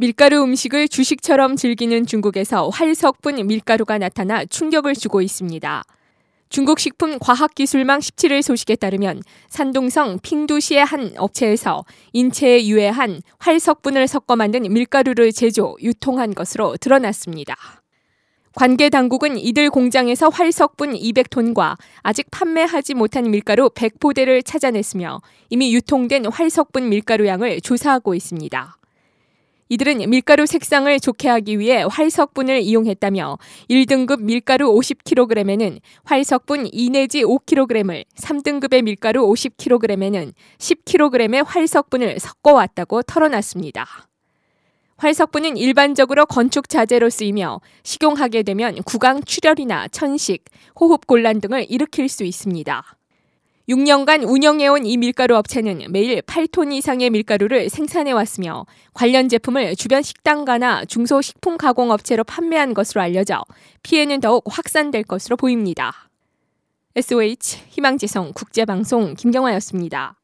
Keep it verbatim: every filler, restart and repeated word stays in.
밀가루 음식을 주식처럼 즐기는 중국에서 활석분 밀가루가 나타나 충격을 주고 있습니다. 중국 식품과학기술망 십칠 일 소식에 따르면 산둥성 핑두시의 한 업체에서 인체에 유해한 활석분을 섞어 만든 밀가루를 제조, 유통한 것으로 드러났습니다. 관계 당국은 이들 공장에서 활석분 이백 톤과 아직 판매하지 못한 밀가루 백 포대를 찾아냈으며 이미 유통된 활석분 밀가루 양을 조사하고 있습니다. 이들은 밀가루 색상을 좋게 하기 위해 활석분을 이용했다며 일 등급 밀가루 오십 킬로그램에는 활석분 이 내지 오 킬로그램을, 삼 등급의 밀가루 오십 킬로그램에는 십 킬로그램의 활석분을 섞어왔다고 털어놨습니다. 활석분은 일반적으로 건축 자재로 쓰이며 식용하게 되면 구강 출혈이나 천식, 호흡곤란 등을 일으킬 수 있습니다. 육 년간 운영해온 이 밀가루 업체는 매일 팔 톤 이상의 밀가루를 생산해왔으며 관련 제품을 주변 식당가나 중소식품가공업체로 판매한 것으로 알려져 피해는 더욱 확산될 것으로 보입니다. 에스오에이치 희망지성 국제방송 김경화였습니다.